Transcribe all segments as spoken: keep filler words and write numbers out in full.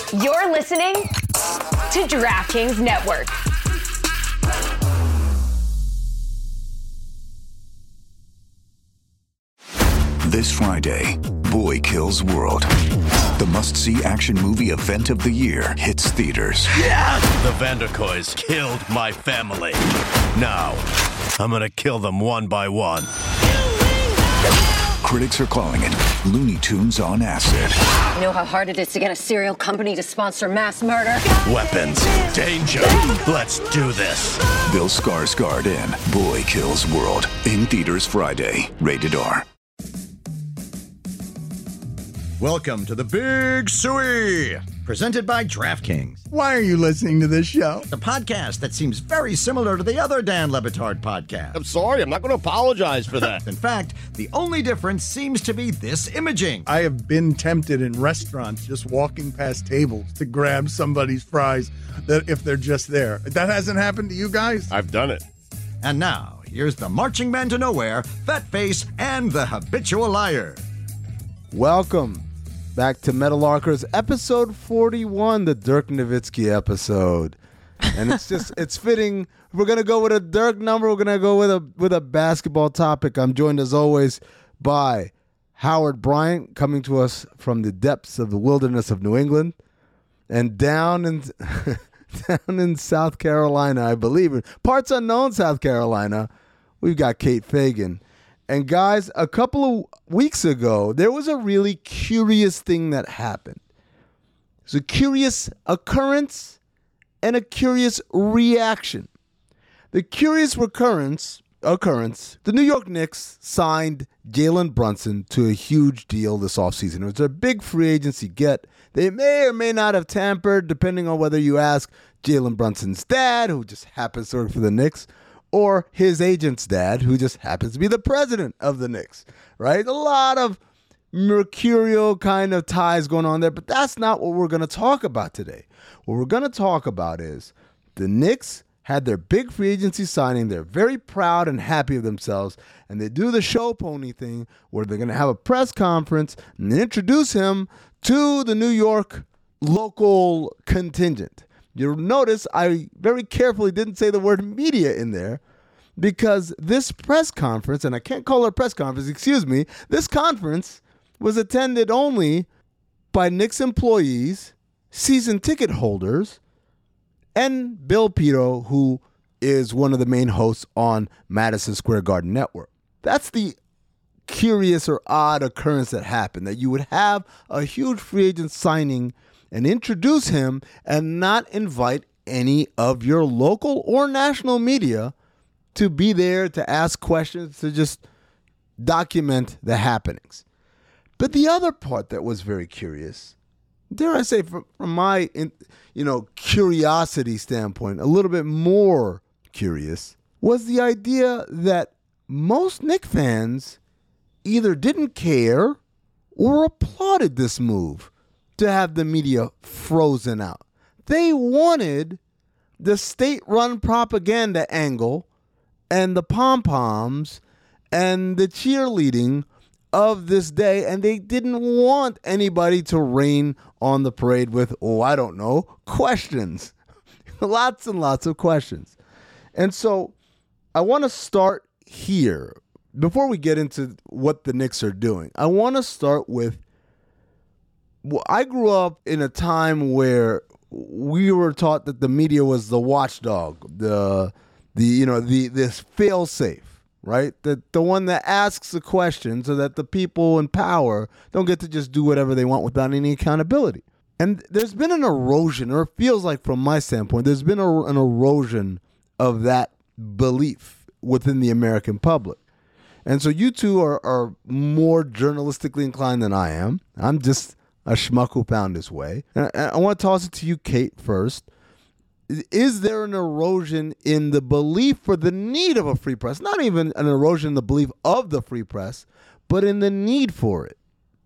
You're listening to DraftKings Network. This Friday, Boy Kills World. The must-see action movie event of the year hits theaters. Yeah! The Vanderkoys killed my family. Now, I'm gonna kill them one by one. Critics are calling it Looney Tunes on acid. You know how hard it is to get a serial company to sponsor mass murder? Weapons, danger, let's do this. Bill Skarsgård in Boy Kills World. In theaters Friday. Rated R. Welcome to the Big Suey, presented by DraftKings. Why are you listening to this show? The podcast that seems very similar to the other Dan Le Batard podcast. I'm sorry, I'm not going to apologize for that. In fact, the only difference seems to be this imaging. I have been tempted in restaurants just walking past tables to grab somebody's fries that if they're just there. That hasn't happened to you guys? I've done it. And now, here's the marching man to nowhere, Fat Face, and the habitual liar. Welcome back to Metalarkers, episode forty-one, the Dirk Nowitzki episode. And it's just, it's fitting. We're going to go with a Dirk number. We're going to go with a with a basketball topic. I'm joined, as always, by Howard Bryant, coming to us from the depths of the wilderness of New England. And down in, down in South Carolina, I believe, in parts unknown South Carolina, we've got Kate Fagan. And guys, a couple of weeks ago, there was a really curious thing that happened. It's a curious occurrence and a curious reaction. The curious recurrence, occurrence, the New York Knicks signed Jalen Brunson to a huge deal this offseason. It was a big free agency get. They may or may not have tampered, depending on whether you ask Jalen Brunson's dad, who just happens to work for the Knicks, or his agent's dad, who just happens to be the president of the Knicks, right? A lot of mercurial kind of ties going on there, but that's not what we're going to talk about today. What we're going to talk about is the Knicks had their big free agency signing. They're very proud and happy of themselves, and they do the show pony thing where they're going to have a press conference and introduce him to the New York local contingent. You'll notice I very carefully didn't say the word media in there because this press conference, and I can't call it a press conference, excuse me, this conference was attended only by Knicks employees, season ticket holders, and Bill Pito, who is one of the main hosts on Madison Square Garden Network. That's the curious or odd occurrence that happened, that you would have a huge free agent signing and introduce him and not invite any of your local or national media to be there to ask questions, to just document the happenings. But the other part that was very curious, dare I say from, from my you know curiosity standpoint, a little bit more curious, was the idea that most Knicks fans either didn't care or applauded this move to have the media frozen out. They wanted the state-run propaganda angle and the pom-poms and the cheerleading of this day, and they didn't want anybody to rain on the parade with, oh, I don't know, questions. Lots and lots of questions. And so I want to start here. Before we get into what the Knicks are doing, I want to start with, well, I grew up in a time where we were taught that the media was the watchdog, the the you know the this fail-safe, right? The the one that asks the question so that the people in power don't get to just do whatever they want without any accountability. And there's been an erosion, or it feels like from my standpoint, there's been a, an erosion of that belief within the American public. And so you two are, are more journalistically inclined than I am. I'm just a schmuck who found his way. And I, I want to toss it to you, Kate, first. Is there an erosion in the belief for the need of a free press? Not even an erosion in the belief of the free press, but in the need for it.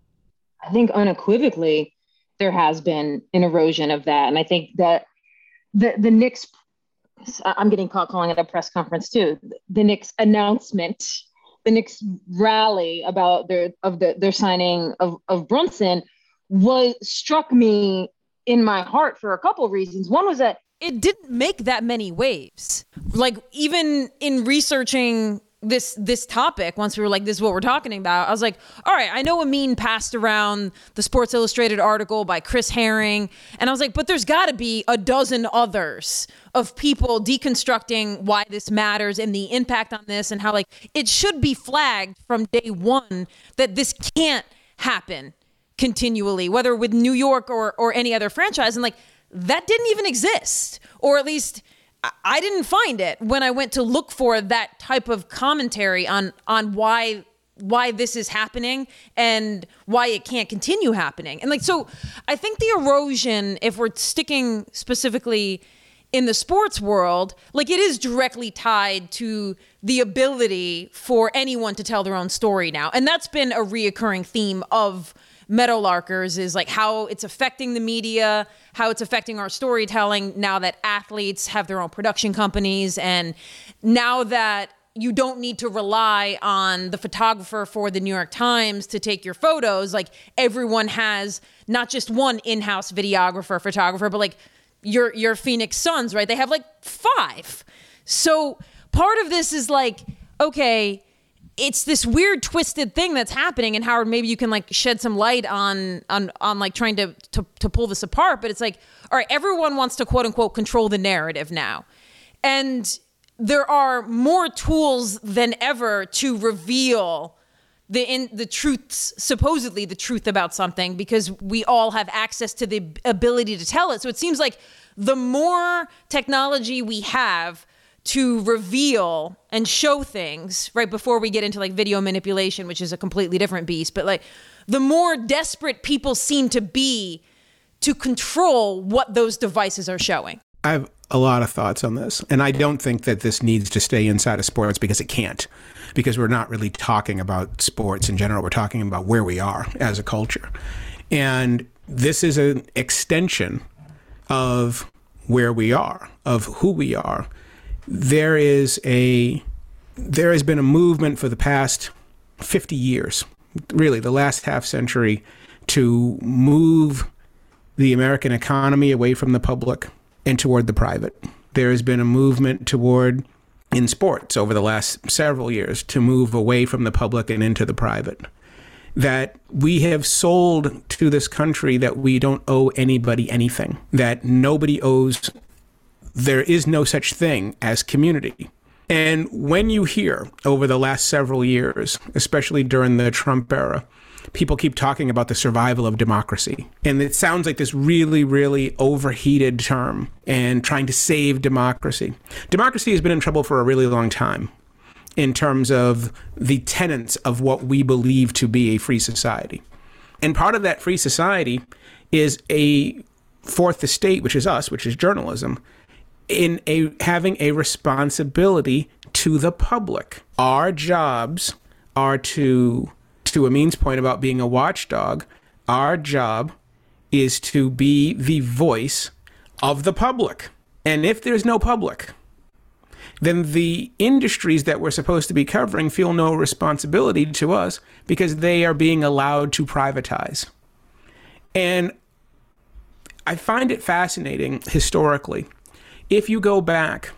I think unequivocally there has been an erosion of that. And I think that the, the Knicks, I'm getting caught calling it a press conference too, the Knicks announcement, the Knicks rally about their of the, their signing of, of Brunson was struck me in my heart for a couple of reasons. One was that it didn't make that many waves. Like, even in researching this this topic, once we were like, this is what we're talking about, I was like, all right, I know a meme passed around the Sports Illustrated article by Chris Herring, and I was like, but there's got to be a dozen others of people deconstructing why this matters and the impact on this, and how, like, it should be flagged from day one that this can't happen continually, whether with New York or or any other franchise. And like, that didn't even exist, or at least I didn't find it when I went to look for that type of commentary on on why why this is happening and why it can't continue happening. And like, so I think the erosion, if we're sticking specifically in the sports world, like, it is directly tied to the ability for anyone to tell their own story now. And that's been a reoccurring theme of Meadowlarkers, is like how it's affecting the media, how it's affecting our storytelling now that athletes have their own production companies, and now that you don't need to rely on the photographer for the New York Times to take your photos. Like, everyone has not just one in-house videographer, photographer, but like your your Phoenix Suns, right? They have like five. So part of this is like, okay, it's this weird twisted thing that's happening. And Howard, maybe you can like shed some light on on on like trying to, to to pull this apart. But it's like, all right, everyone wants to quote unquote control the narrative now, and there are more tools than ever to reveal the in the truths, supposedly the truth about something, because we all have access to the ability to tell it. So it seems like the more technology we have to reveal and show things, right, before we get into like video manipulation, which is a completely different beast, but like the more desperate people seem to be to control what those devices are showing. I have a lot of thoughts on this, and I don't think that this needs to stay inside of sports, because it can't, because we're not really talking about sports in general. We're talking about where we are as a culture. And this is an extension of where we are, of who we are. There is a, there has been a movement for the past fifty years, really the last half century, to move the American economy away from the public and toward the private. There has been a movement toward, in sports over the last several years, to move away from the public and into the private. That we have sold to this country that we don't owe anybody anything, that nobody owes. There is no such thing as community. And when you hear over the last several years, especially during the Trump era, people keep talking about the survival of democracy. And it sounds like this really, really overheated term, and trying to save democracy. Democracy has been in trouble for a really long time in terms of the tenets of what we believe to be a free society. And part of that free society is a fourth estate, which is us, which is journalism, in a having a responsibility to the public. Our jobs are to, to Amin's point about being a watchdog, our job is to be the voice of the public. And if there's no public, then the industries that we're supposed to be covering feel no responsibility to us, because they are being allowed to privatize. And I find it fascinating historically. If you go back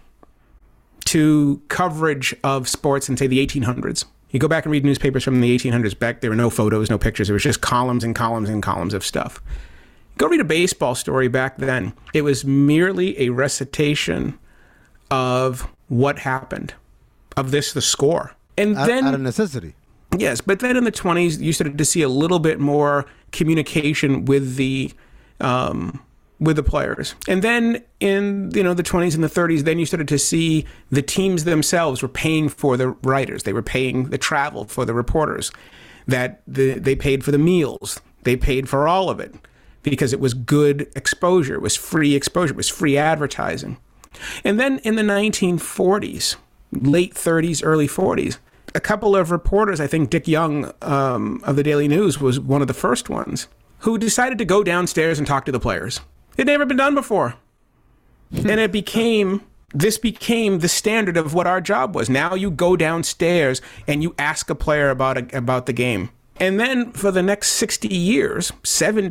to coverage of sports in, say, the eighteen hundreds, you go back and read newspapers from the eighteen hundreds, back there were no photos, no pictures. It was just columns and columns and columns of stuff. Go read a baseball story back then. It was merely a recitation of what happened, of this, the score. And out, then, out of necessity. Yes, but then in the twenties, you started to see a little bit more communication with the um, with the players. And then in, you know, the twenties and the thirties, then you started to see the teams themselves were paying for the writers. They were paying the travel for the reporters, that the, they paid for the meals. They paid for all of it because it was good exposure. It was free exposure. It was free advertising. And then in the nineteen forties, late thirties, early forties, a couple of reporters, I think Dick Young um, of the Daily News was one of the first ones, who decided to go downstairs and talk to the players. It had never been done before. And it became, this became the standard of what our job was. Now you go downstairs and you ask a player about a, about the game. And then for the next sixty years, seventy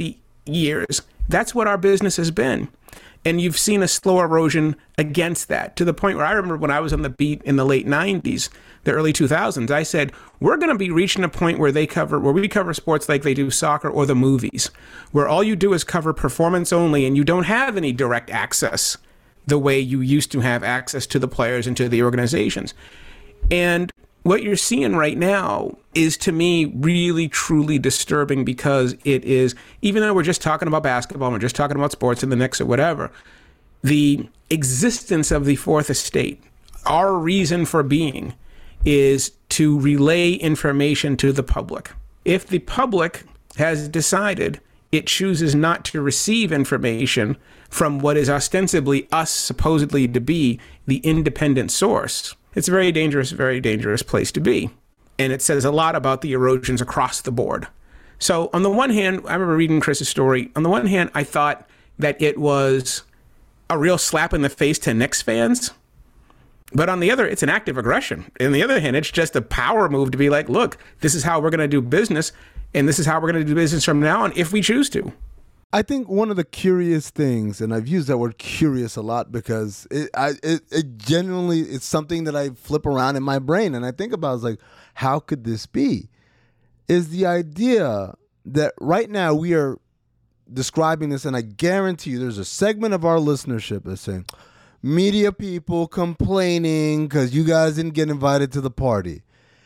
years, that's what our business has been. And you've seen a slow erosion against that, to the point where I remember when I was on the beat in the late nineties, the early two thousands, I said, we're going to be reaching a point where they cover, where we cover sports like they do soccer or the movies, where all you do is cover performance only and you don't have any direct access the way you used to have access to the players and to the organizations. And what you're seeing right now is, to me, really, truly disturbing, because it is, even though we're just talking about basketball, we're just talking about sports and the Knicks or whatever, the existence of the Fourth Estate, our reason for being, is to relay information to the public. If the public has decided it chooses not to receive information from what is ostensibly us supposedly to be the independent source, it's a very dangerous, very dangerous place to be. And it says a lot about the erosions across the board. So on the one hand, I remember reading Chris's story. On the one hand, I thought that it was a real slap in the face to Knicks fans. But on the other, it's an act of aggression. On the other hand, it's just a power move to be like, look, this is how we're going to do business. And this is how we're going to do business from now on if we choose to. I think one of the curious things, and I've used that word curious a lot because it, I, it, it genuinely, it's something that I flip around in my brain and I think about, is like, how could this be? Is the idea that right now we are describing this, and I guarantee you there's a segment of our listenership that's saying, media people complaining because you guys didn't get invited to the party.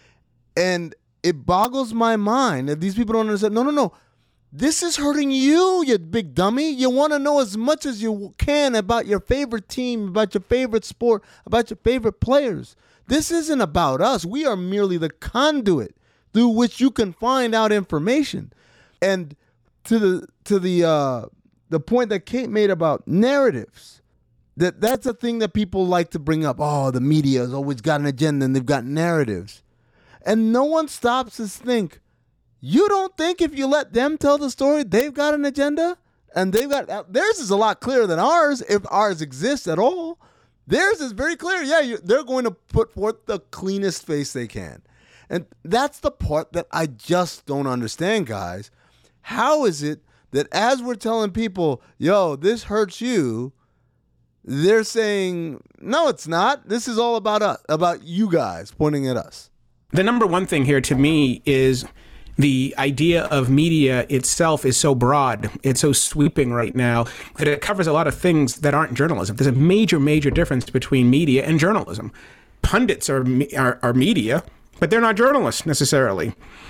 And it boggles my mind that these people don't understand. No, no, no. This is hurting you, you big dummy. You want to know as much as you can about your favorite team, about your favorite sport, about your favorite players. This isn't about us. We are merely the conduit through which you can find out information. And to the to the uh, the point that Kate made about narratives, that that's a thing that people like to bring up. Oh, the media has always got an agenda and they've got narratives. And no one stops to think, you don't think if you let them tell the story, they've got an agenda? And they've got, theirs is a lot clearer than ours, if ours exists at all. Theirs is very clear. Yeah, you, they're going to put forth the cleanest face they can. And that's the part that I just don't understand, guys. How is it that as we're telling people, yo, this hurts you, they're saying, no, it's not. This is all about us, about you guys, pointing at us. The number one thing here to me is the idea of media itself is so broad, it's so sweeping right now, that it covers a lot of things that aren't journalism. There's a major, major difference between media and journalism. Pundits are are, are media, but they're not journalists necessarily.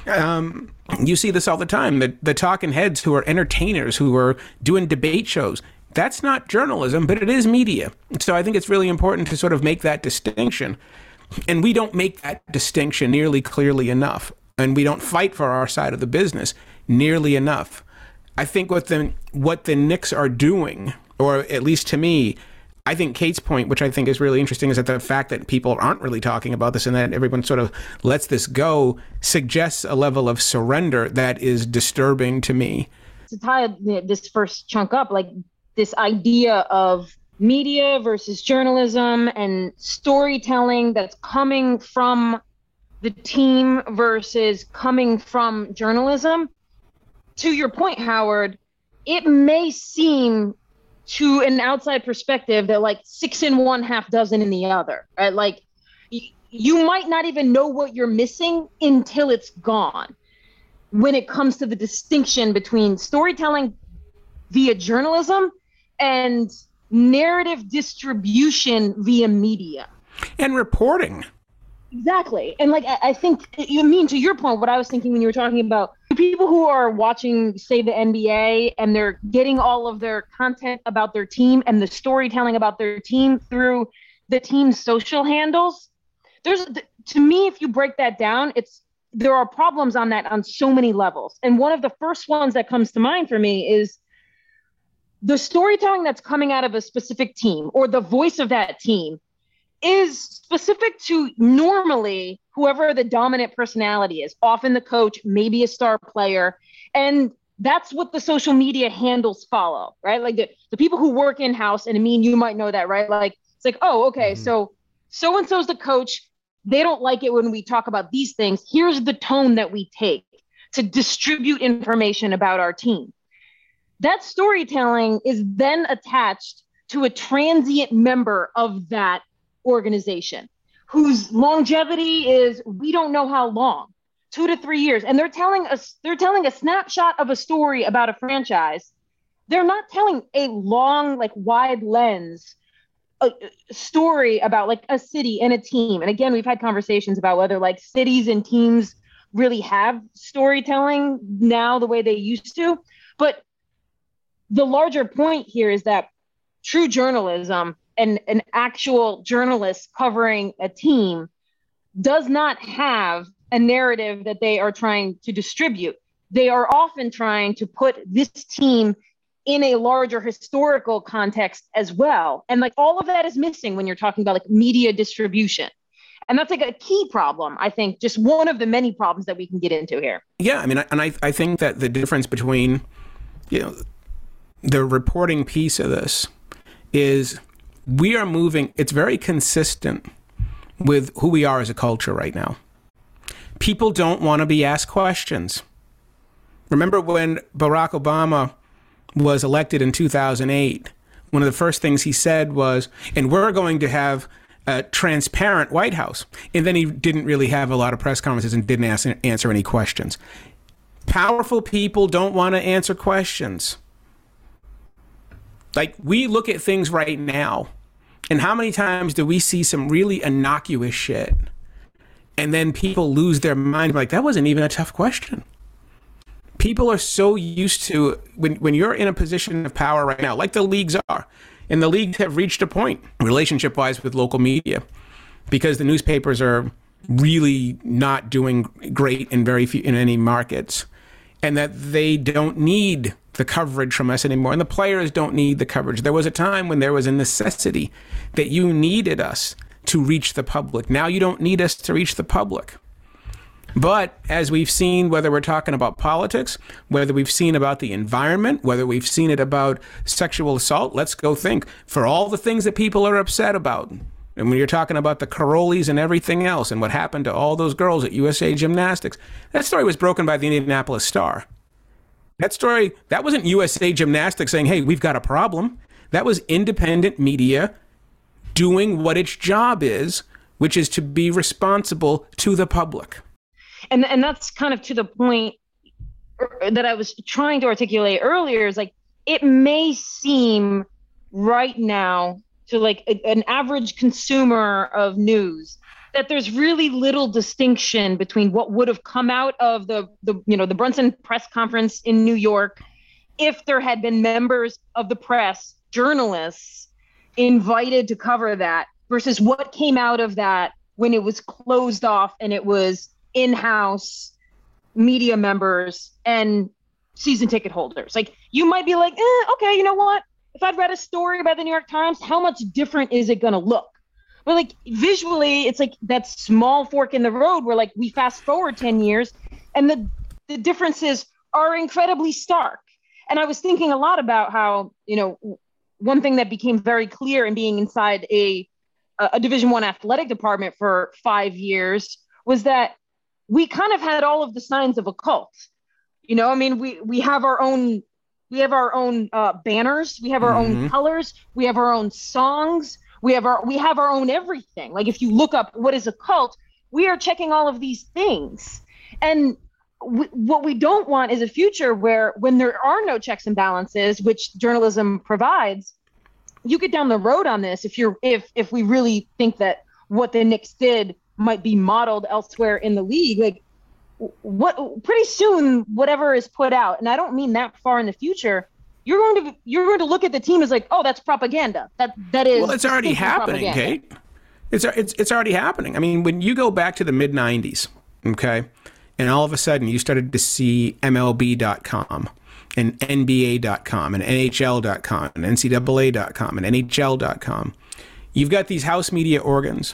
Um, you see this all the time, the, the talking heads who are entertainers, who are doing debate shows. That's not journalism, but it is media. So I think it's really important to sort of make that distinction. And we don't make that distinction nearly clearly enough. And we don't fight for our side of the business nearly enough. I think what the what the Knicks are doing, or at least to me, I think Kate's point, which I think is really interesting, is that the fact that people aren't really talking about this and that everyone sort of lets this go suggests a level of surrender that is disturbing to me. To tie this first chunk up, like this idea of media versus journalism and storytelling that's coming from the team versus coming from journalism. To your point, Howard, it may seem to an outside perspective that like six in one, half dozen in the other, right? Like y- you might not even know what you're missing until it's gone. When it comes to the distinction between storytelling via journalism and narrative distribution via media. And reporting. Exactly. And like, I, I think, you mean, to your point, what I was thinking when you were talking about people who are watching, say, the N B A, and they're getting all of their content about their team and the storytelling about their team through the team's social handles. There's, to me, if you break that down, it's, there are problems on that on so many levels. And one of the first ones that comes to mind for me is the storytelling that's coming out of a specific team or the voice of that team is specific to normally whoever the dominant personality is, often the coach, maybe a star player. And that's what the social media handles follow, right? Like the, the people who work in-house, and I mean, you might know that, right? Like, it's like, oh, okay, mm-hmm. so so-and-so's the coach. They don't like it when we talk about these things. Here's the tone that we take to distribute information about our team. that storytelling is then attached to a transient member of that organization whose longevity is, we don't know how long, two to three years. And they're telling us, they're telling a snapshot of a story about a franchise. They're not telling a long, like wide lens a story about like a city and a team. And again, we've had conversations about whether like cities and teams really have storytelling now the way they used to. But the larger point here is that true journalism and an actual journalist covering a team does not have a narrative that they are trying to distribute. They are often trying to put this team in a larger historical context as well. And like all of that is missing when you're talking about like media distribution. And that's like a key problem, I think, just one of the many problems that we can get into here. Yeah, I mean, and I, I think that the difference between, you know, the reporting piece of this is we are moving, it's very consistent with who we are as a culture right now. People don't want to be asked questions. Remember when Barack Obama was elected in two thousand eight, one of the first things he said was, and we're going to have a transparent White House. And then he didn't really have a lot of press conferences and didn't ask, answer any questions. Powerful people don't want to answer questions. Like, we look at things right now, and how many times do we see some really innocuous shit, and then people lose their mind, like, that wasn't even a tough question. People are so used to, when, when you're in a position of power right now, like the leagues are, and the leagues have reached a point, relationship-wise, with local media, because the newspapers are really not doing great in very few, in any markets, and that they don't need the coverage from us anymore, and the players don't need the coverage. There was a time when there was a necessity that you needed us to reach the public. Now you don't need us to reach the public. But as we've seen, whether we're talking about politics, whether we've seen about the environment, whether we've seen it about sexual assault, let's go think, for all the things that people are upset about, and when you're talking about the Carolis and everything else and what happened to all those girls at U S A Gymnastics, that story was broken by the Indianapolis Star. That story, that wasn't U S A Gymnastics saying, hey, we've got a problem. That was independent media doing what its job is, which is to be responsible to the public. And and that's kind of to the point that I was trying to articulate earlier, is like, it may seem right now to like a, an average consumer of news that there's really little distinction between what would have come out of the, the you know, the Brunson press conference in New York if there had been members of the press, journalists, invited to cover that, versus what came out of that when it was closed off and it was in-house media members and season ticket holders. Like, you might be like, eh, okay, you know what? If I'd read a story by the New York Times, how much different is it going to look? But like, visually, it's like that small fork in the road where like we fast forward ten years and the, the differences are incredibly stark. And I was thinking a lot about how, you know, one thing that became very clear in being inside a, a Division One athletic department for five years was that we kind of had all of the signs of a cult. You know, I mean, we, we have our own, we have our own uh, banners, we have our mm-hmm. own colors, we have our own songs, we have our, we have our own everything. Like, if you look up what is a cult, we are checking all of these things. And w- what we don't want is a future where, when there are no checks and balances, which journalism provides, you get down the road on this. If you're, if, if we really think that what the Knicks did might be modeled elsewhere in the league, like, what pretty soon whatever is put out, and I don't mean that far in the future, you're going to you're going to look at the team as like, oh, that's propaganda. That that is well, it's already happening, propaganda. Kate. It's it's it's already happening. I mean, when you go back to the mid nineties, okay, and all of a sudden you started to see M L B dot com and N B A dot com and N H L dot com and N C double A dot com and N H L dot com. You've got these house media organs.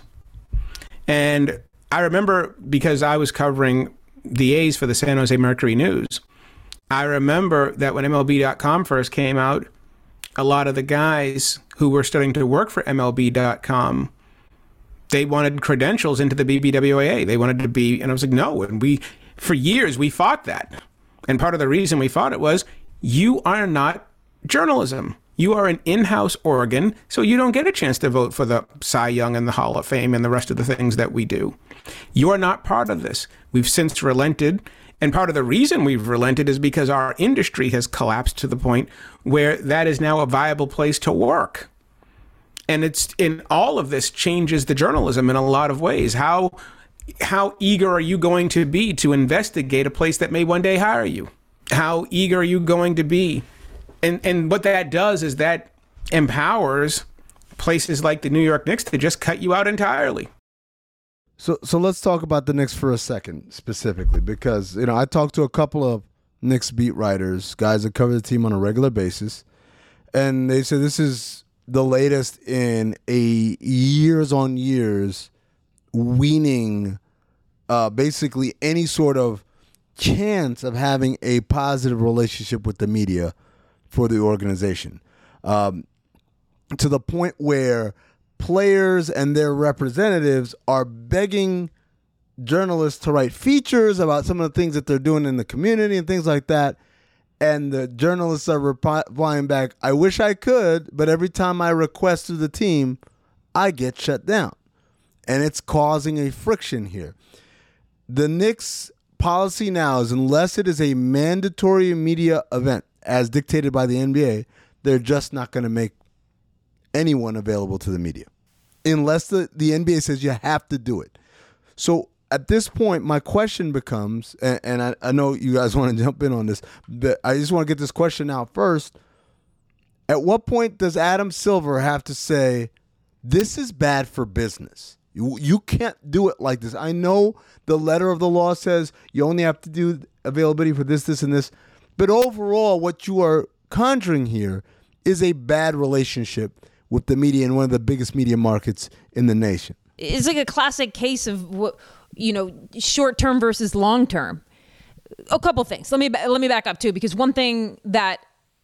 And I remember, because I was covering the A's for the San Jose Mercury News, I remember that when M L B dot com first came out, a lot of the guys who were starting to work for M L B dot com, they wanted credentials into the B B W A A. They wanted to be, and I was like, no. And we, for years, we fought that. And part of the reason we fought it was, you are not journalism. You are an in-house organ, so you don't get a chance to vote for the Cy Young and the Hall of Fame and the rest of the things that we do. You are not part of this. We've since relented, and part of the reason we've relented is because our industry has collapsed to the point where that is now a viable place to work. And it's in all of this changes the journalism in a lot of ways. How how eager are you going to be to investigate a place that may one day hire you? How eager are you going to be? And and what that does is that empowers places like the New York Knicks to just cut you out entirely. So so let's talk about the Knicks for a second specifically, because you know I talked to a couple of Knicks beat writers, guys that cover the team on a regular basis, and they said this is the latest in a years on years weaning uh, basically any sort of chance of having a positive relationship with the media for the organization, um, to the point where players and their representatives are begging journalists to write features about some of the things that they're doing in the community and things like that. And the journalists are replying back, I wish I could, but every time I request to the team, I get shut down. And it's causing a friction here. The Knicks policy now is unless it is a mandatory media event as dictated by the N B A, they're just not going to make anyone available to the media unless the, the N B A says you have to do it. So at this point, my question becomes, and, and I, I know you guys want to jump in on this, but I just want to get this question out first. At what point does Adam Silver have to say, this is bad for business? You, you can't do it like this. I know the letter of the law says you only have to do availability for this, this, and this. But overall, what you are conjuring here is a bad relationship with the media in one of the biggest media markets in the nation. It's like a classic case of what, you know, short term versus long term. A couple things. Let me let me back up too, because one thing that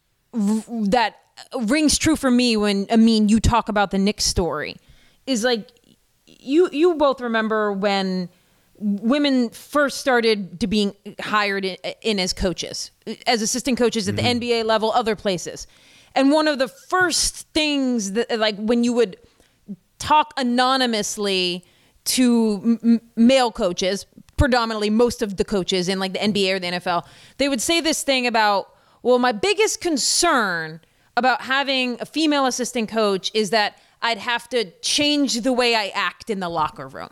that rings true for me when I mean you talk about the Knicks story is like you you both remember when women first started to being hired in, in as coaches, as assistant coaches at mm-hmm. the N B A level, other places. And one of the first things that, like, when you would talk anonymously to m- male coaches, predominantly most of the coaches in like the N B A or the N F L, they would say this thing about, well, my biggest concern about having a female assistant coach is that I'd have to change the way I act in the locker room.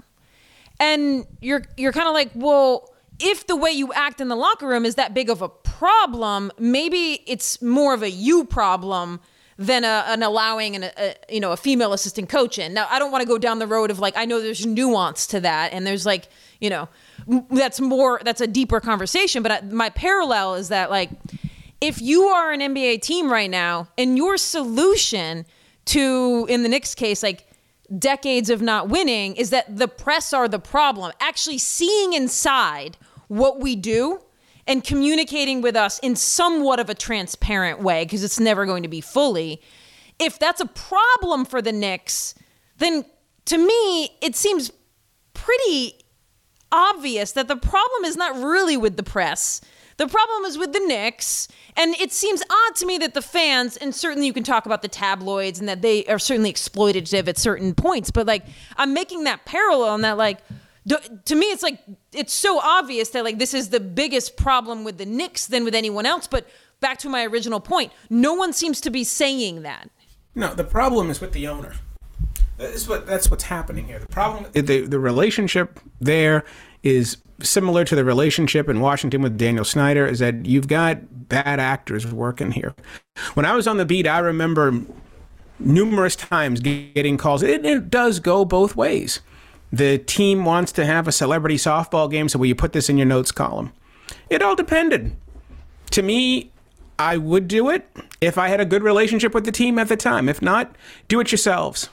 And you're you're kind of like, well, if the way you act in the locker room is that big of a problem, maybe it's more of a you problem than a, an allowing an, a you know a female assistant coach in. Now, I don't want to go down the road of like, I know there's nuance to that, and there's like, you know, that's more that's a deeper conversation. But I, my parallel is that like, if you are an N B A team right now, and your solution to, in the Knicks case, like decades of not winning, is that the press are the problem. Actually seeing inside what we do and communicating with us in somewhat of a transparent way, because it's never going to be fully. If that's a problem for the Knicks, then to me, it seems pretty obvious that the problem is not really with the press. The problem is with the Knicks. And it seems odd to me that the fans, and certainly you can talk about the tabloids and that they are certainly exploitative at certain points, but like, I'm making that parallel and that like, to me, it's like, it's so obvious that like, this is the biggest problem with the Knicks than with anyone else. But back to my original point, no one seems to be saying that. No, the problem is with the owner. That's what that's what's happening here. The problem, the the relationship there is similar to the relationship in Washington with Daniel Snyder, is that you've got bad actors working here. When I was on the beat, I remember numerous times getting calls. It, it does go both ways. The team wants to have a celebrity softball game, so will you put this in your notes column? It all depended. To me, I would do it if I had a good relationship with the team at the time. If not, do it yourselves.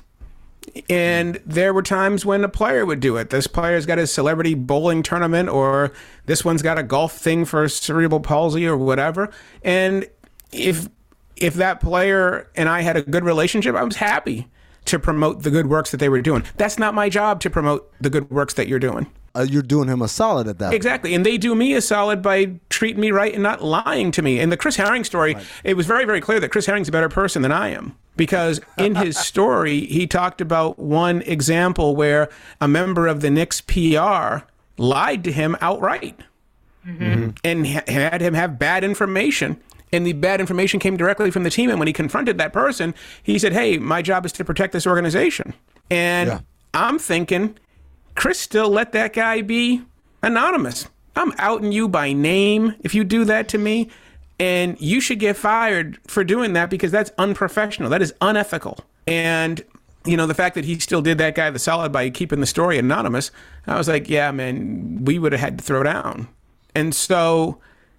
And there were times when a player would do it. This player's got a celebrity bowling tournament, or this one's got a golf thing for cerebral palsy or whatever. And if if that player and I had a good relationship, I was happy to promote the good works that they were doing. That's not my job to promote the good works that you're doing. uh, you're doing him a solid at that. Exactly. And they do me a solid by treating me right and not lying to me. In the Chris Herring story, right. It was very, very clear that Chris Herring's a better person than I am. Because in his story, he talked about one example where a member of the Knicks P R lied to him outright mm-hmm. and ha- had him have bad information. And the bad information came directly from the team. And when he confronted that person, he said, hey, my job is to protect this organization. And yeah. I'm thinking, Chris still let that guy be anonymous. I'm outing you by name if you do that to me. And you should get fired for doing that because that's unprofessional. That is unethical. And, you know, the fact that he still did that guy the solid by keeping the story anonymous, I was like, yeah, man, we would have had to throw down. And so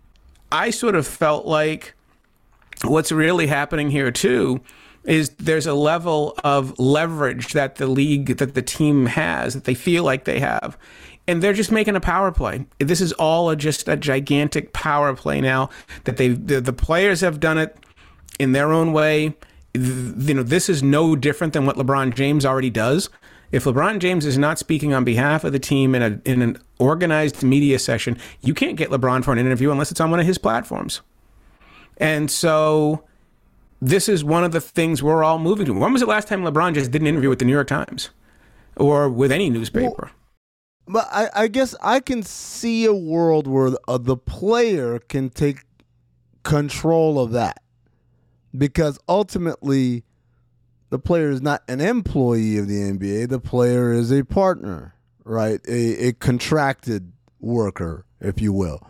I sort of felt like what's really happening here, too, is there's a level of leverage that the league, that the team has, that they feel like they have. And they're just making a power play. This is all a, just a gigantic power play now that they the, the players have done it in their own way. You know, this is no different than what LeBron James already does. If LeBron James is not speaking on behalf of the team in a in an organized media session, you can't get LeBron for an interview unless it's on one of his platforms. And so this is one of the things we're all moving to. When was the last time LeBron just did an interview with the New York Times or with any newspaper? Well, But I, I guess I can see a world where uh, the player can take control of that because ultimately the player is not an employee of the N B A. The player is a partner, right? A, a contracted worker, if you will.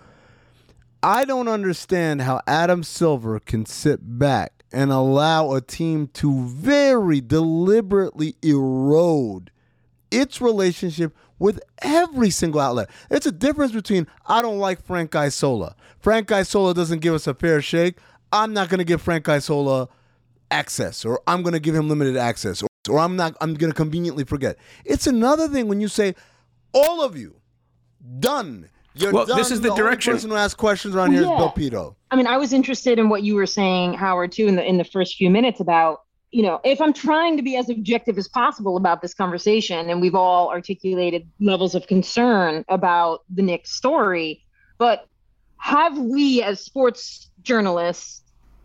I don't understand how Adam Silver can sit back and allow a team to very deliberately erode its relationship with every single outlet. It's a difference between I don't like Frank Isola. Frank Isola doesn't give us a fair shake. I'm not going to give Frank Isola access, or I'm going to give him limited access, or, or I'm not. I'm going to conveniently forget. It's another thing when you say, all of you, done. You're well, done. This is the, the direction. Only person who asks questions around here yeah. is Bill Pito. I mean, I was interested in what you were saying, Howard, too, in the in the first few minutes about, you know, if I'm trying to be as objective as possible about this conversation, and we've all articulated levels of concern about the Knicks story, but have we as sports journalists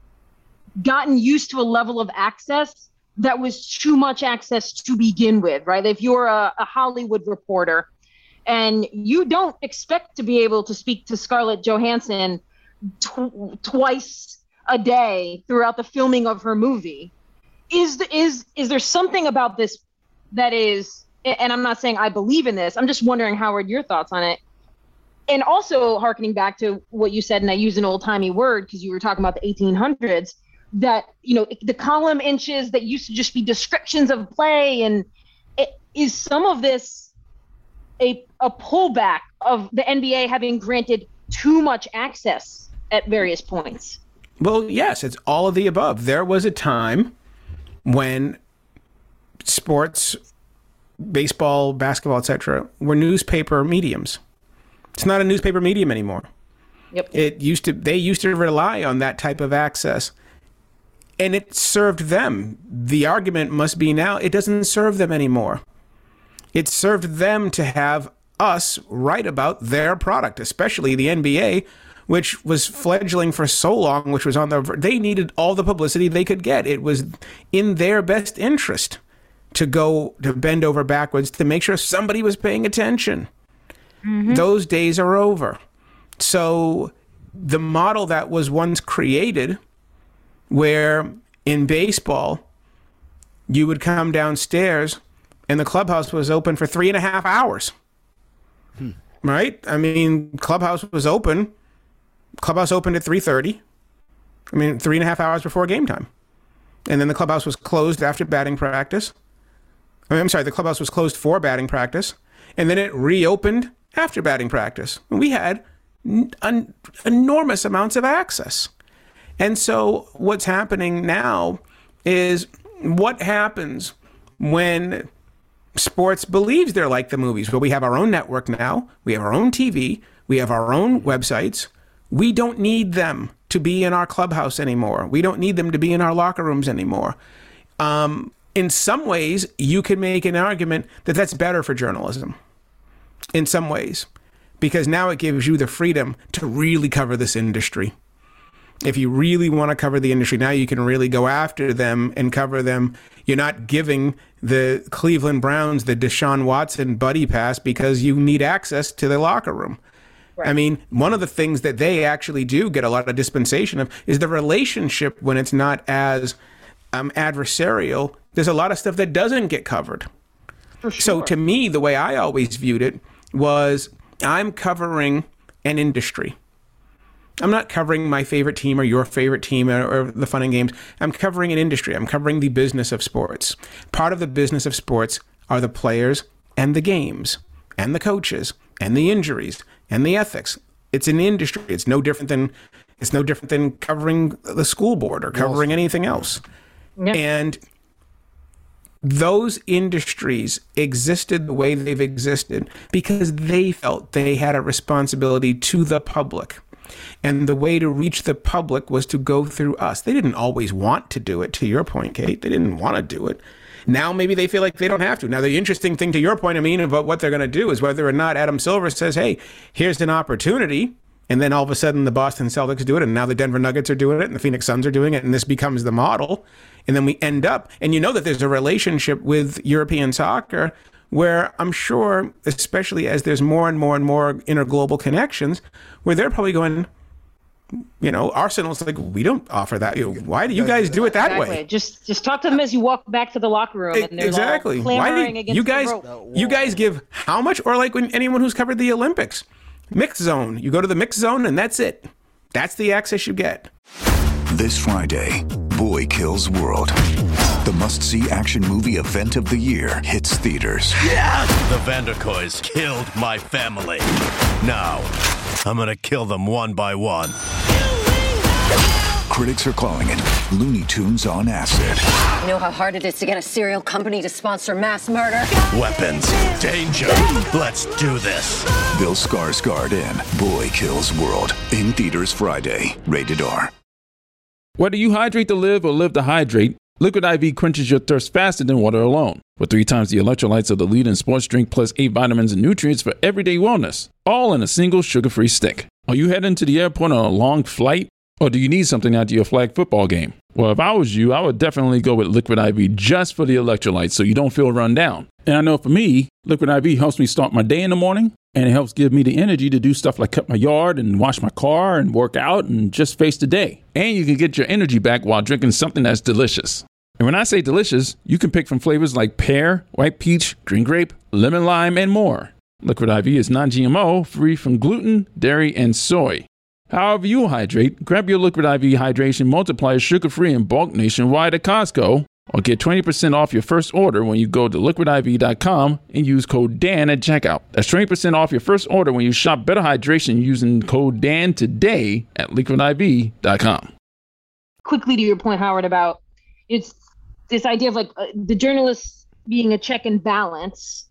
gotten used to a level of access that was too much access to begin with, right? If you're a, a Hollywood reporter and you don't expect to be able to speak to Scarlett Johansson tw- twice a day throughout the filming of her movie, Is the, is is there something about this that is, and I'm not saying I believe in this, I'm just wondering, Howard, your thoughts on it. And also hearkening back to what you said, and I use an old-timey word because you were talking about the eighteen hundreds, that, you know, the column inches that used to just be descriptions of play, and it, is some of this a, a pullback of the N B A having granted too much access at various points? Well, yes, it's all of the above. There was a time when sports, baseball, basketball, et cetera, were newspaper mediums. It's not a newspaper medium anymore. Yep. It used to. They used to rely on that type of access, and it served them. The argument must be now it doesn't serve them anymore. It served them to have us write about their product, especially the N B A, which was fledgling for so long, which was on the, they needed all the publicity they could get. It was in their best interest to go, to bend over backwards to make sure somebody was paying attention. Mm-hmm. Those days are over. So the model that was once created, where in baseball, you would come downstairs and the clubhouse was open for three and a half hours. Hmm. Right? I mean, clubhouse was open. Clubhouse opened at three thirty. I mean, three and a half hours before game time. And then the clubhouse was closed after batting practice. I mean, I'm sorry, the clubhouse was closed for batting practice. And then it reopened after batting practice. We had an enormous amounts of access. And so what's happening now is what happens when sports believes they're like the movies. Well, we have our own network now. We have our own T V. We have our own websites. We don't need them to be in our clubhouse anymore. We don't need them to be in our locker rooms anymore. Um, in some ways, you can make an argument that that's better for journalism. in some ways, because now it gives you the freedom to really cover this industry. If you really want to cover the industry, now you can really go after them and cover them. You're not giving the Cleveland Browns the Deshaun Watson buddy pass because you need access to the locker room. Right. I mean, one of the things that they actually do get a lot of dispensation of is the relationship when it's not as um, adversarial. There's a lot of stuff that doesn't get covered. For sure. So to me, the way I always viewed it was I'm covering an industry. I'm not covering my favorite team or your favorite team or, or the fun and games. I'm covering an industry. I'm covering the business of sports. Part of the business of sports are the players and the games and the coaches and the injuries and the ethics. It's an industry. It's no different than it's no different than covering the school board or covering anything else. Yeah. And those industries existed the way they've existed because they felt they had a responsibility to the public. And the way to reach the public was to go through us. They didn't always want to do it, to your point, Kate. They didn't want to do it. Now maybe they feel like they don't have to. Now, the interesting thing to your point, I mean, about what they're going to do is whether or not Adam Silver says, hey, here's an opportunity. And then all of a sudden the Boston Celtics do it. And now the Denver Nuggets are doing it and the Phoenix Suns are doing it. And this becomes the model. And then we end up, and you know that there's a relationship with European soccer where I'm sure, especially as there's more and more and more interglobal connections, where they're probably going, you know, Arsenal's like, we don't offer that. Why do you guys do it that exactly. way? Just just talk to them as you walk back to the locker room. And they're exactly. all clamoring Why do against you guys, the rope. you guys give how much? Or like when anyone who's covered the Olympics, mixed zone. You go to the mixed zone and that's it. That's the access you get. This Friday, Boy Kills World. The must-see action movie event of the year hits theaters. Yes! The Vanderkoys killed my family. Now, I'm gonna kill them one by one. Critics are calling it Looney Tunes on acid. You know how hard it is to get a cereal company to sponsor mass murder? Weapons, danger. Let's do this. Bill Skarsgård in Boy Kills World. In theaters Friday. Rated R. Whether you hydrate to live or live to hydrate, Liquid I V quenches your thirst faster than water alone. With three times the electrolytes of the leading sports drink plus eight vitamins and nutrients for everyday wellness, all in a single sugar-free stick. Are you heading to the airport on a long flight? Or do you need something after your flag football game? Well, if I was you, I would definitely go with Liquid I V just for the electrolytes so you don't feel run down. And I know for me, Liquid I V helps me start my day in the morning, and it helps give me the energy to do stuff like cut my yard and wash my car and work out and just face the day. And you can get your energy back while drinking something that's delicious. And when I say delicious, you can pick from flavors like pear, white peach, green grape, lemon lime, and more. Liquid I V is non-G M O, free from gluten, dairy, and soy. However you hydrate, grab your Liquid I V Hydration Multiplier sugar-free in bulk nationwide at Costco, or get twenty percent off your first order when you go to liquid I V dot com and use code Dan at checkout. That's twenty percent off your first order when you shop Better Hydration using code Dan today at liquid I V dot com. Quickly to your point, Howard, about it's this idea of like uh, the journalists being a check and balance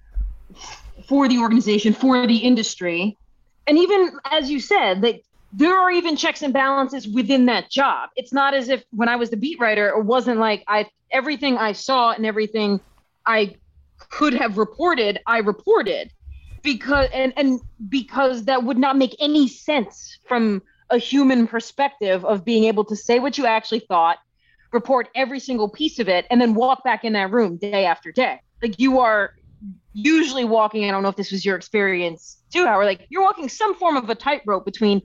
for the organization, for the industry. And even as you said, that there are even checks and balances within that job. It's not as if when I was the beat writer, it wasn't like I everything I saw and everything I could have reported, I reported because and, and because that would not make any sense from a human perspective of being able to say what you actually thought, report every single piece of it, and then walk back in that room day after day. Like you are usually walking, I don't know if this was your experience too, Howard, like you're walking some form of a tightrope between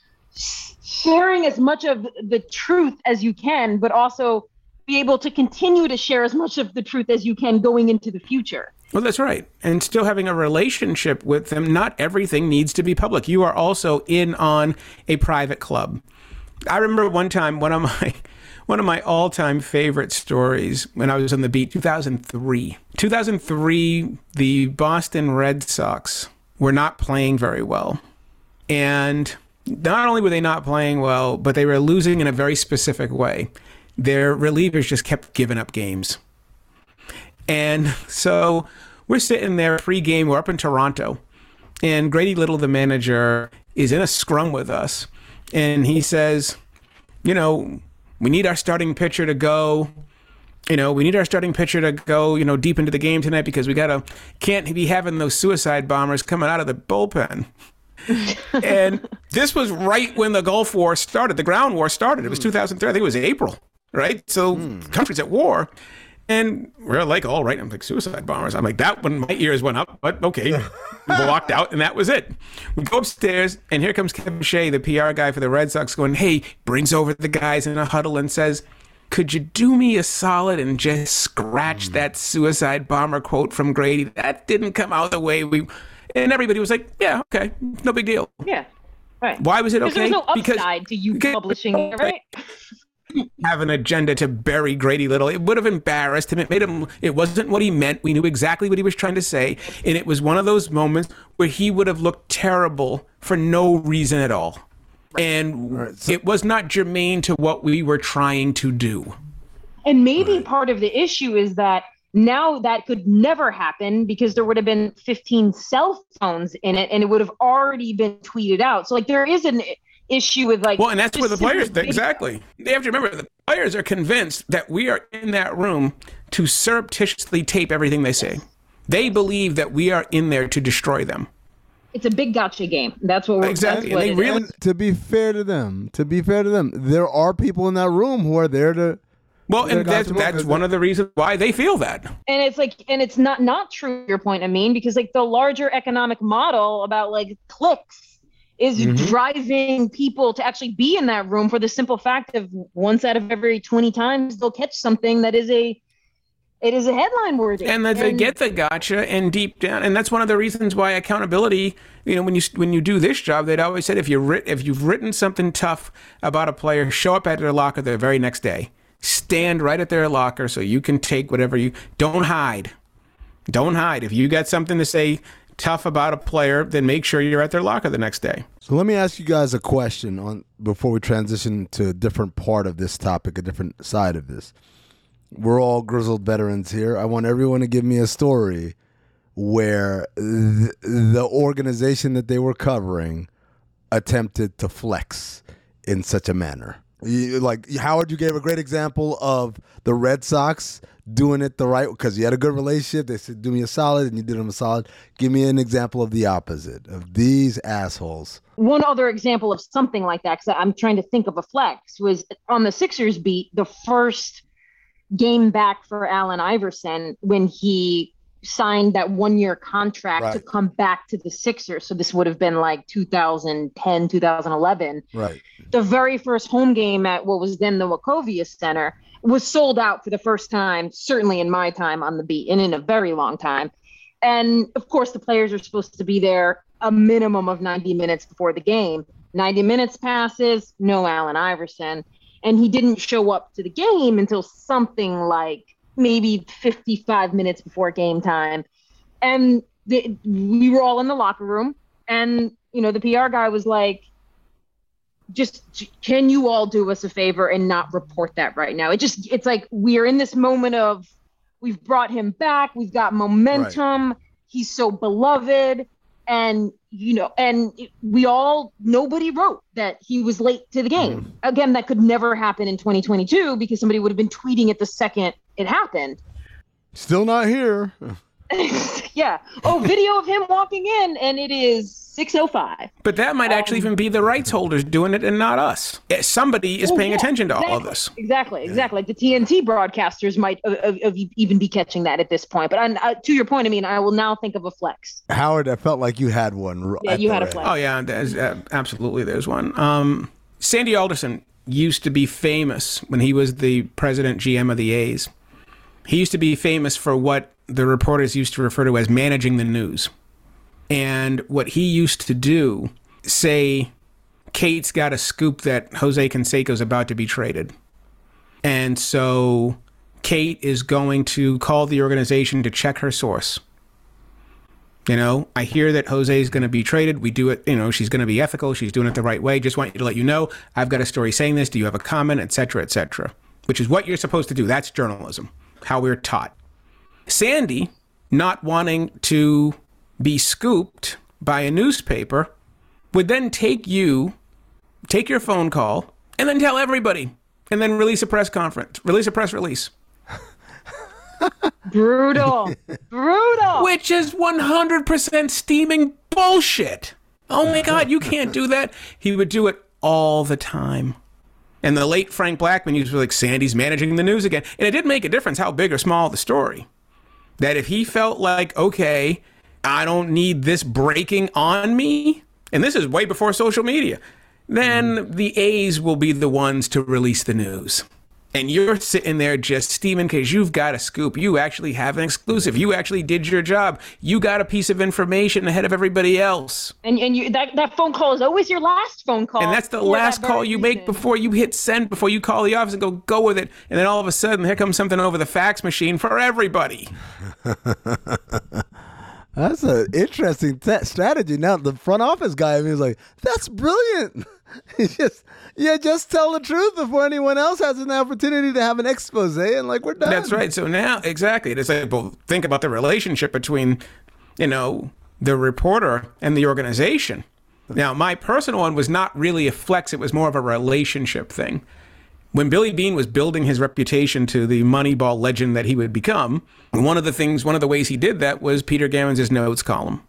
sharing as much of the truth as you can, but also be able to continue to share as much of the truth as you can going into the future. Well, that's right. And still having a relationship with them. Not everything needs to be public. You are also in on a private club. I remember one time, one of my one of my all-time favorite stories when I was on the beat, two thousand three. two thousand three, the Boston Red Sox were not playing very well. And not only were they not playing well, but they were losing in a very specific way. Their relievers just kept giving up games. And so we're sitting there pre-game, we're up in Toronto, and Grady Little, the manager, is in a scrum with us. And he says, you know, we need our starting pitcher to go. You know, we need our starting pitcher to go, you know, deep into the game tonight because we gotta can't be having those suicide bombers coming out of the bullpen. And this was right when the Gulf War started, the ground war started. It was two thousand three. I think it was April, right? So mm. the country's at war. And we're like, all right. I'm like, suicide bombers. I'm like, that when my ears went up, but okay. We walked out and that was it. We go upstairs and here comes Kevin Shea, the P R guy for the Red Sox, going, hey, brings over the guys in a huddle and says, could you do me a solid and just scratch mm. that suicide bomber quote from Grady? That didn't come out the way we... And everybody was like, yeah, okay, no big deal. Yeah, right. Why was it okay? There's no upside because, to you because, publishing it, right? Have an agenda to bury Grady Little. It would have embarrassed him. It made him, it wasn't what he meant. We knew exactly what he was trying to say. And it was one of those moments where he would have looked terrible for no reason at all. And right, so- it was not germane to what we were trying to do. And maybe right. part of the issue is that now that could never happen because there would have been fifteen cell phones in it and it would have already been tweeted out. So like there is an issue with like... Well, and that's where the players... Exactly. They have to remember, the players are convinced that we are in that room to surreptitiously tape everything they say. They believe that we are in there to destroy them. It's a big gotcha game. That's what we're... Exactly. That's what and they really, and to be fair to them, to be fair to them, there are people in that room who are there to... Well, and that's, that's one of the reasons why they feel that. And it's like, and it's not not true, your point, I mean, because like the larger economic model about like clicks is mm-hmm. driving people to actually be in that room for the simple fact of once out of every twenty times they'll catch something that is a, it is a headline worthy. And that and, they get the gotcha and deep down. And that's one of the reasons why accountability, you know, when you when you do this job, they'd always said if, you writ, if you've written something tough about a player, show up at their locker the very next day. Stand right at their locker so you can take whatever you... Don't hide. Don't hide. If you got something to say tough about a player, then make sure you're at their locker the next day. So let me ask you guys a question on before we transition to a different part of this topic, a different side of this. We're all grizzled veterans here. I want everyone to give me a story where th- the organization that they were covering attempted to flex in such a manner. You, like Howard, you gave a great example of the Red Sox doing it the right because you had a good relationship. They said, do me a solid, and you did them a solid. Give me an example of the opposite, of these assholes. One other example of something like that, because I'm trying to think of a flex, was on the Sixers beat, the first game back for Allen Iverson when he signed that one-year contract right. to come back to the Sixers. So this would have been like two thousand ten, two thousand eleven. Right. The very first home game at what was then the Wachovia Center was sold out for the first time, certainly in my time on the beat and in a very long time. And of course, the players are supposed to be there a minimum of ninety minutes before the game. ninety minutes passes, no Allen Iverson. And he didn't show up to the game until something like maybe fifty-five minutes before game time. And the, we were all in the locker room. And, you know, the P R guy was like, just, can you all do us a favor and not report that right now? It just, it's like, we're in this moment of, we've brought him back. We've got momentum. Right. He's so beloved. And, you know, and we all, nobody wrote that he was late to the game. Mm. Again, that could never happen in twenty twenty-two because somebody would have been tweeting it the second it happened. Still not here. Yeah. Oh, video of him walking in, and it is six oh five. But that might um, actually even be the rights holders doing it and not us. Somebody is oh, paying yeah, attention to exactly, all of this. Exactly, exactly. Like the T N T broadcasters might uh, uh, even be catching that at this point. But I, uh, to your point, I mean, I will now think of a flex. Howard, I felt like you had one. Yeah, you had a flex. Oh, yeah, there's, uh, absolutely there's one. Um, Sandy Alderson used to be famous when he was the president G M of the A's. He used to be famous for what the reporters used to refer to as managing the news. And what he used to do, say, Kate's got a scoop that Jose Canseco's about to be traded. And so Kate is going to call the organization to check her source. You know, I hear that Jose is going to be traded. We do it, you know, she's going to be ethical. She's doing it the right way. Just want you to let you know, I've got a story saying this. Do you have a comment, et cetera, et cetera, which is what you're supposed to do. That's journalism, how we're taught. Sandy, not wanting to be scooped by a newspaper, would then take you, take your phone call, and then tell everybody, and then release a press conference, release a press release. Brutal. Brutal. Which is one hundred percent steaming bullshit. Oh my God, you can't do that. He would do it all the time. And the late Frank Blackman used to be like, Sandy's managing the news again. And it did make a difference how big or small the story. That if he felt like, okay, I don't need this breaking on me, and this is way before social media, then the A's will be the ones to release the news. And you're sitting there just steaming because you've got a scoop. You actually have an exclusive. You actually did your job. You got a piece of information ahead of everybody else. And and you that, that phone call is always your last phone call. And that's the last call you make before you hit send, before you call the office and go, go with it. And then all of a sudden, here comes something over the fax machine for everybody. That's an interesting t- strategy. Now, the front office guy, I mean, he's like, that's brilliant. He's just, yeah, just tell the truth before anyone else has an opportunity to have an expose, and like, we're done. That's right. So now, exactly. It's like, well, think about the relationship between, you know, the reporter and the organization. Now, my personal one was not really a flex. It was more of a relationship thing. When Billy Beane was building his reputation to the Moneyball legend that he would become, one of the things, one of the ways he did that was Peter Gammons' notes column.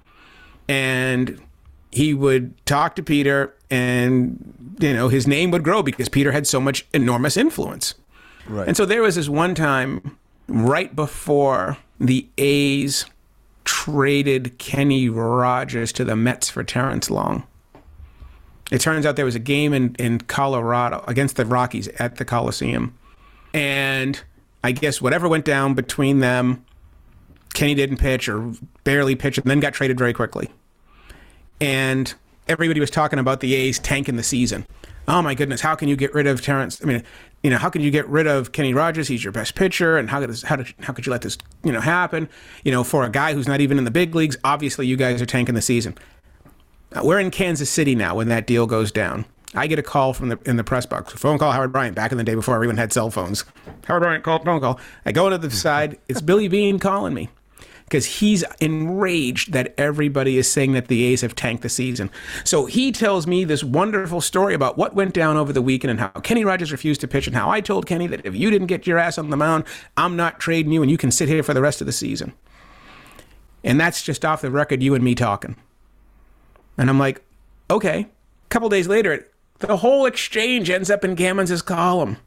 And he would talk to Peter, and, you know, his name would grow because Peter had so much enormous influence. Right. And so there was this one time right before the A's traded Kenny Rogers to the Mets for Terrence Long. It turns out there was a game in, in Colorado against the Rockies at the Coliseum. And I guess whatever went down between them, Kenny didn't pitch or barely pitch and then got traded very quickly. And everybody was talking about the A's tanking the season. Oh my goodness, how can you get rid of Terrence? I mean, you know, how can you get rid of Kenny Rogers? He's your best pitcher. And how could this, how did how could you let this, you know, happen? You know, for a guy who's not even in the big leagues, obviously you guys are tanking the season. We're in Kansas City now when that deal goes down. I get a call from the in the press box. Phone call, Howard Bryant, back in the day before everyone had cell phones. Howard Bryant called, phone call. I go to the side. It's Billy Beane calling me because he's enraged that everybody is saying that the A's have tanked the season. So he tells me this wonderful story about what went down over the weekend and how Kenny Rogers refused to pitch and how I told Kenny that if you didn't get your ass on the mound, I'm not trading you and you can sit here for the rest of the season. And that's just off the record, you and me talking. And I'm like, okay. A couple days later, the whole exchange ends up in Gammons' column.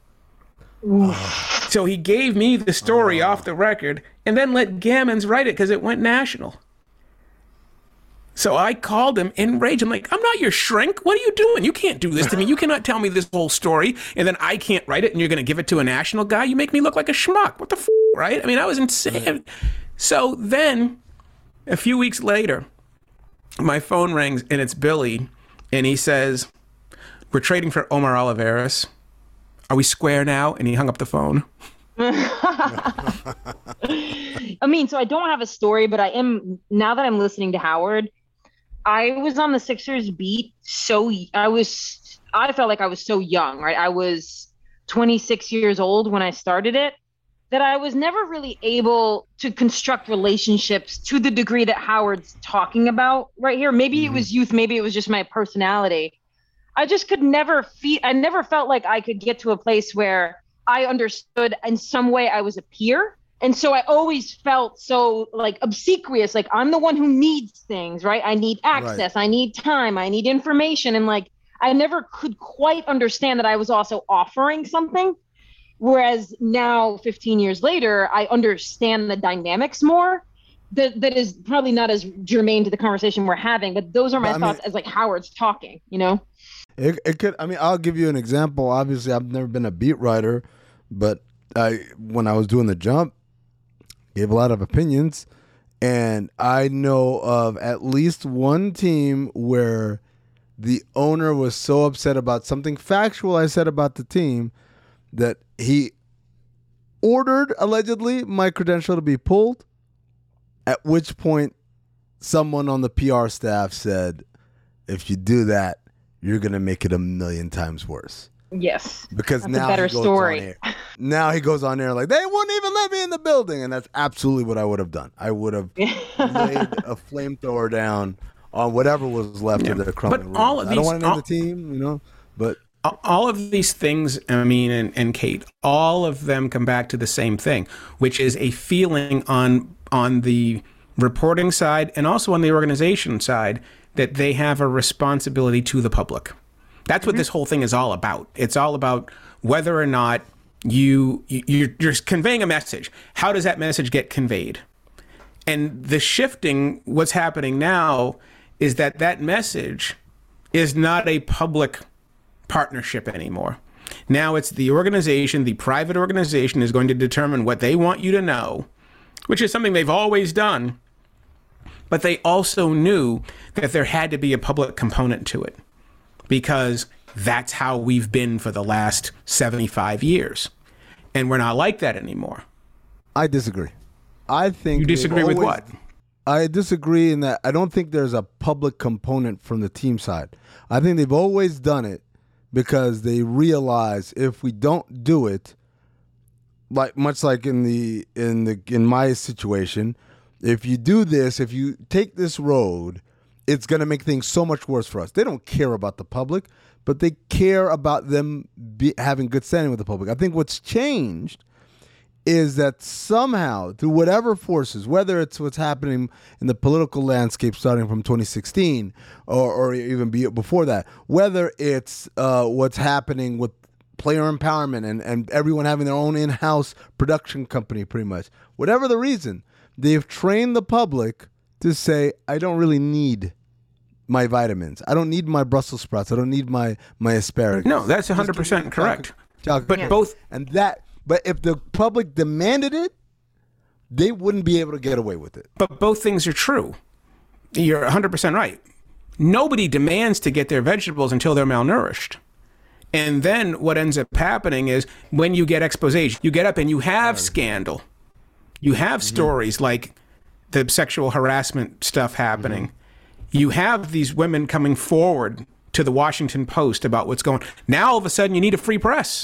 So he gave me the story off the record and then let Gammons write it because it went national. So I called him enraged. I'm like, I'm not your shrink. What are you doing? You can't do this to me. You cannot tell me this whole story and then I can't write it and you're going to give it to a national guy. You make me look like a schmuck. What the f***, right? I mean, I was insane. So then a few weeks later, my phone rings and it's Billy and he says, we're trading for Omar Olivares. Are we square now? And he hung up the phone. I mean, so I don't have a story, but I am, now that I'm listening to Howard, I was on the Sixers beat. So I was, I felt like I was so young, right? I was twenty-six years old when I started it, that I was never really able to construct relationships to the degree that Howard's talking about right here. Maybe mm-hmm. it was youth. Maybe it was just my personality. I just could never feel, I never felt like I could get to a place where I understood in some way I was a peer. And so I always felt so like obsequious, like I'm the one who needs things, right? I need access, right. I need time, I need information. And like, I never could quite understand that I was also offering something. Whereas now, fifteen years later, I understand the dynamics more. That that is probably not as germane to the conversation we're having, but those are my but, thoughts I mean, as like Howard's talking, you know? It, it could, I mean, I'll give you an example. Obviously, I've never been a beat writer, but I, when I was doing The Jump, gave a lot of opinions, and I know of at least one team where the owner was so upset about something factual I said about the team that he ordered, allegedly, my credential to be pulled, at which point someone on the P R staff said, if you do that, you're going to make it a million times worse. Yes. Because that's now a better he goes story. On air. Now he goes on air like, they wouldn't even let me in the building. And that's absolutely what I would have done. I would have laid a flamethrower down on whatever was left yeah. of the crumbling But all of I these, don't want to name all, the team, you know, but all of these things, I mean, and, and Kate, all of them come back to the same thing, which is a feeling on on the reporting side and also on the organization side that they have a responsibility to the public. That's what mm-hmm. this whole thing is all about. It's all about whether or not you, you you're, you're conveying a message. How does that message get conveyed? And the shifting, what's happening now is that that message is not a public partnership anymore. Now it's the organization, the private organization is going to determine what they want you to know, which is something they've always done. But they also knew that there had to be a public component to it because that's how we've been for the last seventy-five years. And we're not like that anymore. I disagree. I think you disagree always, with what? I disagree in that I don't think there's a public component from the team side. I think they've always done it because they realize if we don't do it, like much like in the in the in my situation, if you do this, if you take this road, it's going to make things so much worse for us. They don't care about the public, but they care about them be, having good standing with the public. I think what's changed is that somehow, through whatever forces, whether it's what's happening in the political landscape starting from twenty sixteen or, or even be, before that, whether it's uh, what's happening with player empowerment and, and everyone having their own in-house production company pretty much, whatever the reason, they've trained the public to say, I don't really need my vitamins. I don't need my Brussels sprouts. I don't need my, my asparagus. No, that's one hundred percent correct. Chocolate. But Yeah. both... And that... But if the public demanded it, they wouldn't be able to get away with it. But both things are true. You're one hundred percent right. Nobody demands to get their vegetables until they're malnourished. And then what ends up happening is when you get exposé, you get up and you have scandal. You have stories mm-hmm. like the sexual harassment stuff happening. Mm-hmm. You have these women coming forward to the Washington Post about what's going on. Now all of a sudden you need a free press.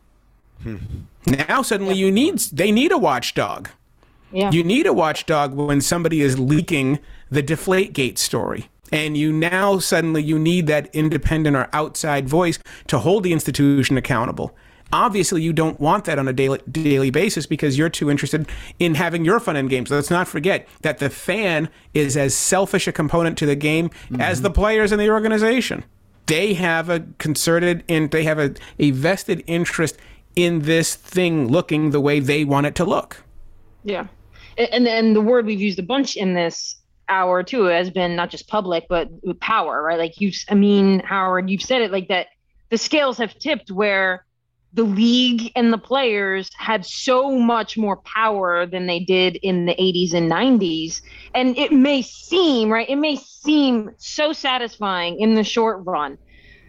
Hmm. Now suddenly you need they need a watchdog. Yeah. You need a watchdog when somebody is leaking the Deflategate story. And you now suddenly you need that independent or outside voice to hold the institution accountable. Obviously, you don't want that on a daily daily basis because you're too interested in having your fun in games. Let's not forget that the fan is as selfish a component to the game mm-hmm. as the players in the organization. They have a concerted and they have a, a vested interest in this thing looking the way they want it to look. Yeah. And and the word we've used a bunch in this hour too has been not just public, but power, right? Like you, I mean, Howard, you've said it like that. The scales have tipped where the league and the players have so much more power than they did in the eighties and nineties. And it may seem, right, it may seem so satisfying in the short run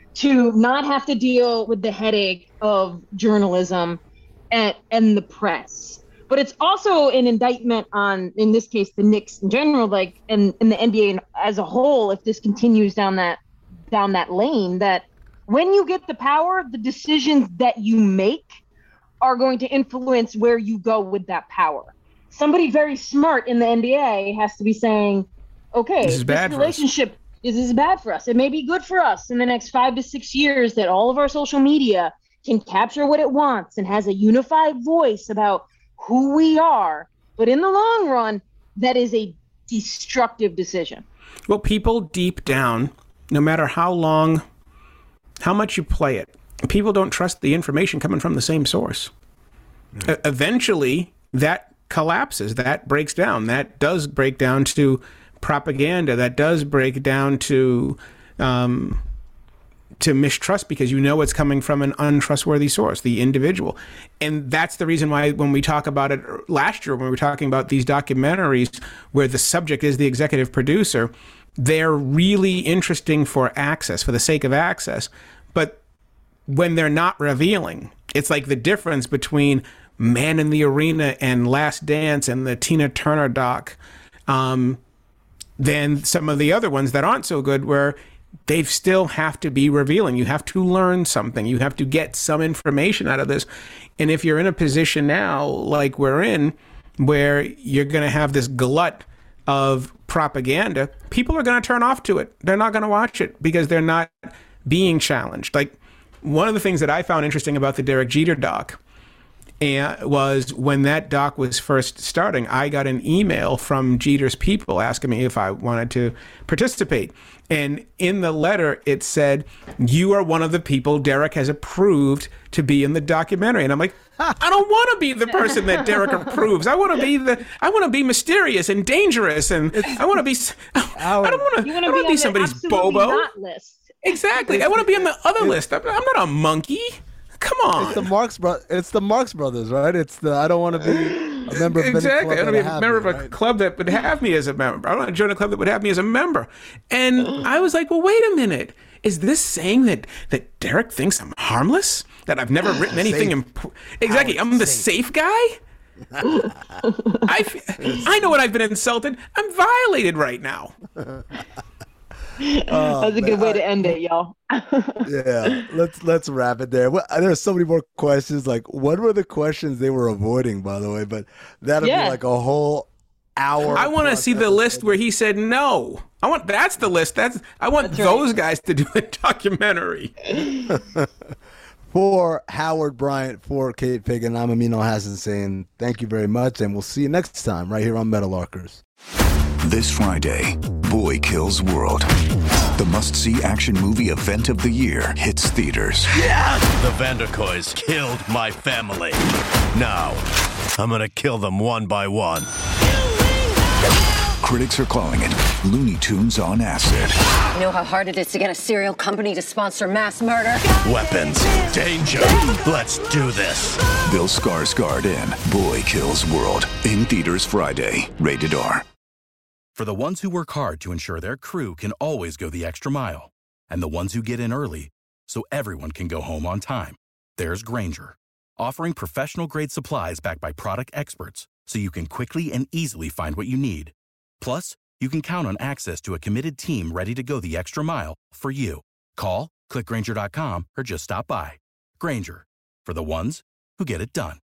to not have to deal with the headache of journalism and, and the press. But it's also an indictment on, in this case, the Knicks in general, like, and, and the N B A as a whole, if this continues down that down that lane, that when you get the power, the decisions that you make are going to influence where you go with that power. Somebody very smart in the N B A has to be saying, okay, this, is this relationship is, is bad for us. It may be good for us in the next five to six years that all of our social media can capture what it wants and has a unified voice about who we are. But in the long run, that is a destructive decision. Well, people deep down, no matter how long, how much you play it, people don't trust the information coming from the same source. Mm-hmm. E- eventually, that collapses. That breaks down. That does break down to propaganda. That does break down to um, to mistrust because you know it's coming from an untrustworthy source, the individual. And that's the reason why when we talk about it last year, when we were talking about these documentaries where the subject is the executive producer, they're really interesting for access, for the sake of access. But when they're not revealing, it's like the difference between Man in the Arena and Last Dance and the Tina Turner doc, um, than some of the other ones that aren't so good, where they still have to be revealing. You have to learn something. You have to get some information out of this. And if you're in a position now, like we're in, where you're going to have this glut of propaganda, people are going to turn off to it. They're not going to watch it because they're not being challenged. Like one of the things that I found interesting about the Derek Jeter doc and was when that doc was first starting, I got an email from Jeter's people asking me if I wanted to participate. And in the letter, it said, you are one of the people Derek has approved to be in the documentary. And I'm like, I don't want to be the person that Derek approves. I want to be the, I want to be mysterious and dangerous. And I want to be, I don't want to, I don't want to be somebody's Bobo. Not list. Exactly. I want to be on the other list. I'm, I'm not a monkey. Come on. It's the Marx bro- It's the Marx Brothers, right? It's the I don't want to be a member of exactly. any club I don't want to be a member me, of a right? club that would have me as a member. I don't want to join a club that would have me as a member. And I was like, well, wait a minute. Is this saying that that Derek thinks I'm harmless? That I've never written anything? Imp- exactly. I'm the safe guy. I I know what I've been insulted. I'm violated right now. Oh, That's a good man. way to end it, y'all. Yeah, let's let's wrap it there. Well, there's so many more questions. Like, what were the questions they were avoiding, by the way? But that'll Yeah. be like a whole hour. I want to see the list where he said no. I want that's the list. That's I want That's those right. guys to do a documentary. For Howard Bryant, for Kate Piggin, I'm Amino Hassan saying thank you very much, and we'll see you next time right here on Metalarkers. This Friday, Boy Kills World. The must-see action movie event of the year hits theaters. The Vanderkoys killed my family. Now, I'm gonna kill them one by one. Critics are calling it Looney Tunes on acid. You know how hard it is to get a serial company to sponsor mass murder? Weapons, danger. Let's do this. Bill Skarsgård in Boy Kills World. In theaters Friday. Rated R. For the ones who work hard to ensure their crew can always go the extra mile, and the ones who get in early so everyone can go home on time, there's Grainger, offering professional-grade supplies backed by product experts so you can quickly and easily find what you need. Plus, you can count on access to a committed team ready to go the extra mile for you. Call, click Grainger dot com, or just stop by. Grainger, for the ones who get it done.